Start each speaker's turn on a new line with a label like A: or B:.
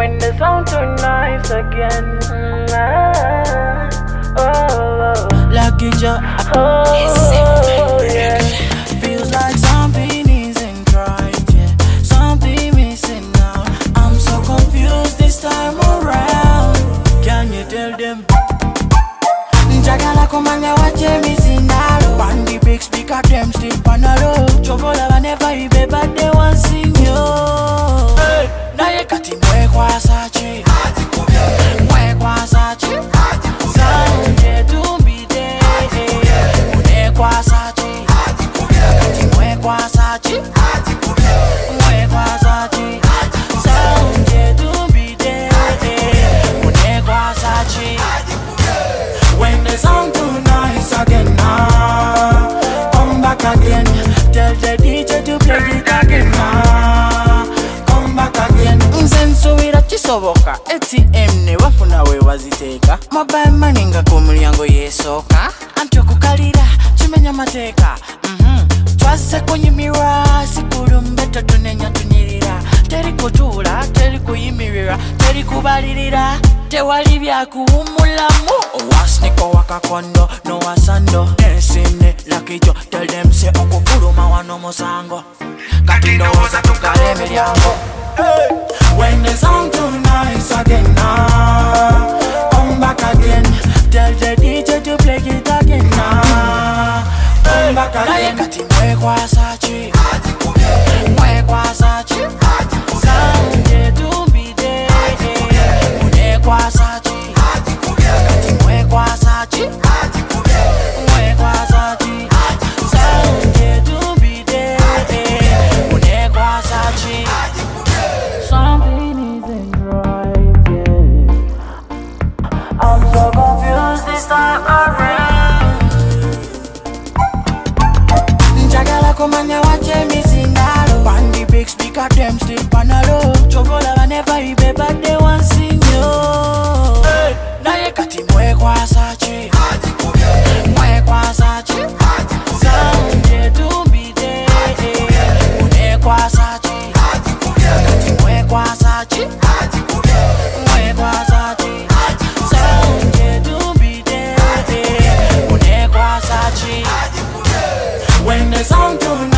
A: When the sound too nice again.
B: Lucky Joe.
A: Oh, yeah.
B: Feels like something isn't right, yeah. Something missing now. I'm so confused this time around. Can you tell them? Njagala kumanya wache misinalo. Bandi big speaker them still panalo. Chovola whenever you be but they want sing yo. Hey, naye kati mwe kwa sachi. Mwe kwa sachi. Sound ye tumbi de. Mwe kwa sachi. Kati mwe kwa sachi. Mwe kwa sachi. Sound ye tumbi de. Mwe kwa sachi. When the sound too nice again, come back again. Tell the DJ to play it again, come back again. Nzensuwira chisoboka, ATM ne wafuna we waziteka. Mobile money nga ku mulyango yeesooka. Anti okukalira kimenya mateeka. Twaze kunyimirwa sikulumbe totunenya tunyirira. Teri kutuula, teri kuyimirira, teri kubalirira. Tewali byakuwumulamu. Owasniko wakakondo no wasando. Nesine Lucky Joe. Tell them say okufuluma wano musango. Kati ndowooza tukale emiryango. When the sound too nice again, come back again. Tell the DJ to play it again, come back again. Kati mwe kwa sachi. Mwe kwa sachi. Sound ye tumbi de. Mwe kwa sachi. Kati mwe kwa sachi. Mwe kwa sachi. Sound ye tumbi de. Mwe kwa sachi. Something isn't right, yeah. I'm so confused this time around. Njagala kumanya wache misinalo. Bandi big speaker them still panalo. Chovola whenever you be but they want sing yo. Hey, naye kati mwe kwa sachi. Mwe kwa sachi. Sound ye tumbi de. Mwe kwa sachi. Kati mwe kwa sachi. Mwe kwa sachi. Sound ye tumbi de. Mwe kwa sachi. When the sound too